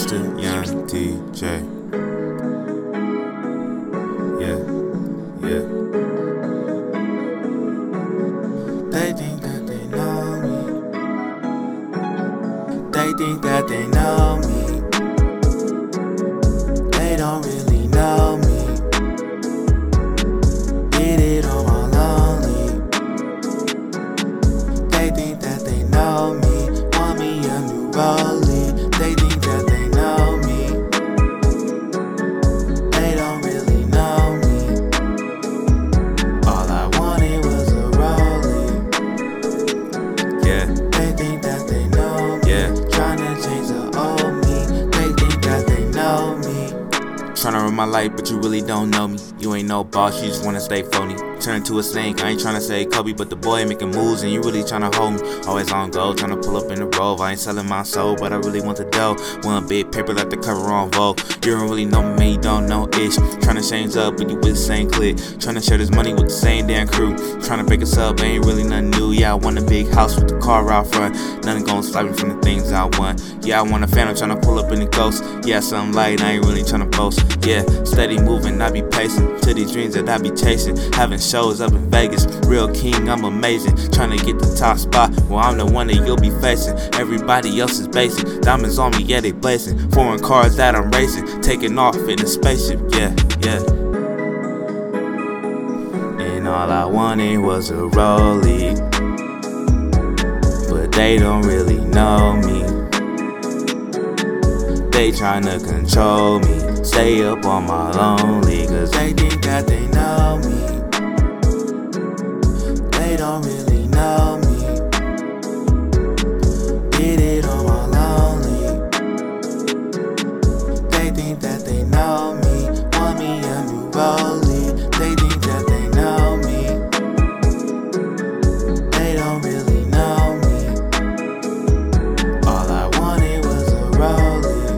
Mr. Young TJ. Yeah, yeah. They think that they know me. They think that they know me. They don't really know me. Did it on my lonely. They think that they know me. Want me a new rollie. They think that they know me. They don't really know me. All I wanted was a rollie. Yeah. They think that they know me. Yeah. Tryna change the old me. They think that they know me. Tryna run my life, but you really don't know me. You ain't no boss, you just wanna stay phony. Turn to a snake, I ain't tryna say Kobe, but the boy making moves and you really tryna hold me. Always on go, tryna pull up in the Rove. I ain't selling my soul, but I really want the dough. One big paper like the cover on Vogue. You don't really know me, man, you don't know ish. Tryna change up, but you with the same clique. Tryna share this money with the same damn crew. Tryna break us up, ain't really nothing new. Yeah, I want a big house with the car out front. Nothing gon' stop me from the things I want. Yeah, I want a phantom tryna pull up in the ghost. Yeah, something light, I ain't really tryna boast. Yeah, steady moving, I be pacing to these dreams that I be chasing. Having shows up in Vegas, real king, I'm amazing. Tryna get the top spot, well I'm the one that you'll be facing. Everybody else is basic, diamonds on me, yeah they blazing. Foreign cars that I'm racing, taking off in a spaceship, yeah, yeah. And all I wanted was a rollie, but they don't really know me. They tryna control me, stay up on my lonely, cause they think that they know me. They don't really know me. Did it on my lonely. They think that they know me. Want me a new rollie. They think that they know me. They don't really know me. All I wanted was a rollie.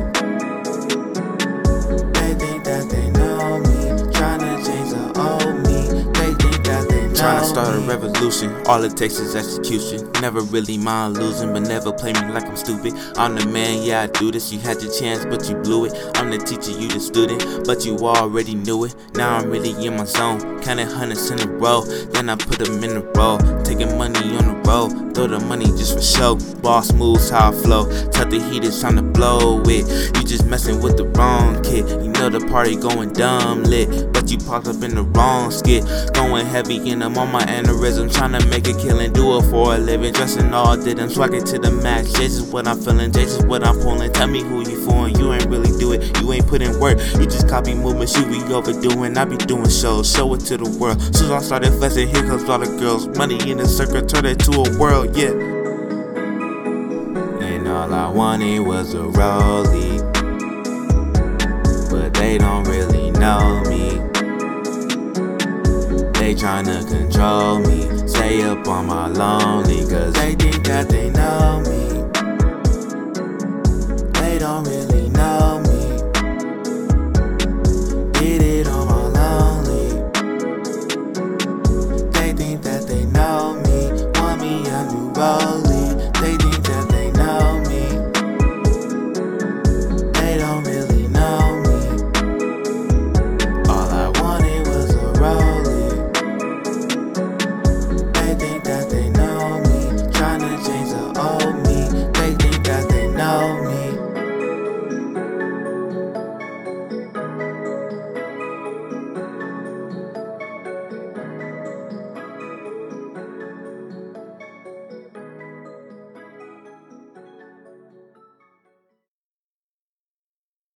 They think that they know me. Tryna change the old me. They think that they know me. Tryna start a revolution, all it takes is execution. Never really mind losing, but never play me like I'm stupid. I'm the man, yeah I do this. You had your chance, but you blew it. I'm the teacher, you the student, but you already knew it. Now I'm really in my zone, counting hundreds in a row. Then I put them in a row, taking money on the road. Throw the money just for show. Boss moves how I flow. Tell the heat it's time to blow it. You just messing with the wrong kid. You know the party going dumb lit, but you popped up in the wrong skit. Going heavy and I'm on my aneurysm, trying to make a killing, do it for a living. Dressing all did I'm swagging to the max. This is what I'm feeling, this is what I'm pulling. Tell me who you fooling, you ain't really do it. You ain't put in work, you just copy movements. You be overdoing, I be doing shows. Show it to the world. Soon as I started flexing, here comes all the girls. Money in the circle, turn it to a world, yeah. And all I wanted was a rollie, but they don't really know me. They tryna control me, stay up on my lonely, cause they think that they know me.